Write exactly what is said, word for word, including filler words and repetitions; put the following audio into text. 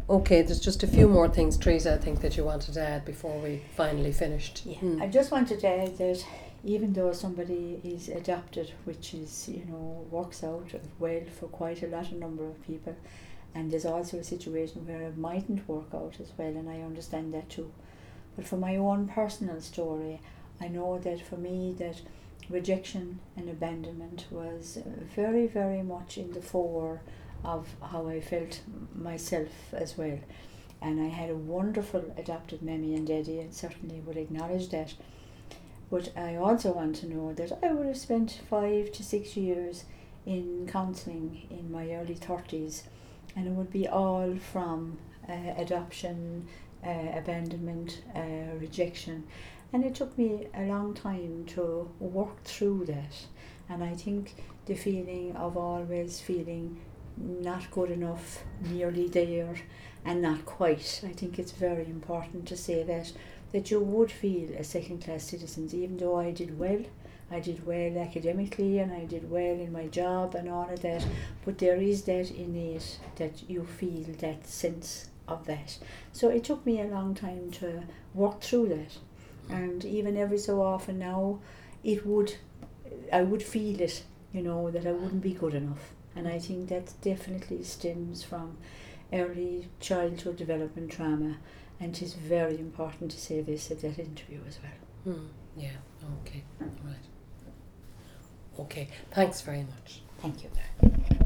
Okay, there's just a few more things, Teresa, I think that you wanted to add before we finally finished. Yeah, Mm. I just wanted to add that even though somebody is adopted, which is, you know, works out well for quite a lot of number of people, and there's also a situation where it mightn't work out as well, and I understand that too. But for my own personal story, I know that for me that rejection and abandonment was very, very much in the fore of how I felt myself as well. And I had a wonderful adopted mammy and daddy, and certainly would acknowledge that. But I also want to know that I would have spent five to six years in counselling in my early thirties, and it would be all from uh, adoption, uh, abandonment, uh, rejection. And it took me a long time to work through that. And I think the feeling of always feeling not good enough, nearly there, and not quite. I think it's very important to say that that you would feel a second-class citizen, even though I did well. I did well academically and I did well in my job and all of that, but there is that innate that you feel that sense of that. So it took me a long time to work through that, and even every so often now, it would, I would feel it, you know, that I wouldn't be good enough. And I think that definitely stems from early childhood development trauma, and it is very important to say this at that interview as well. Mm. Yeah, okay, right. Okay, thanks very much. Thank you.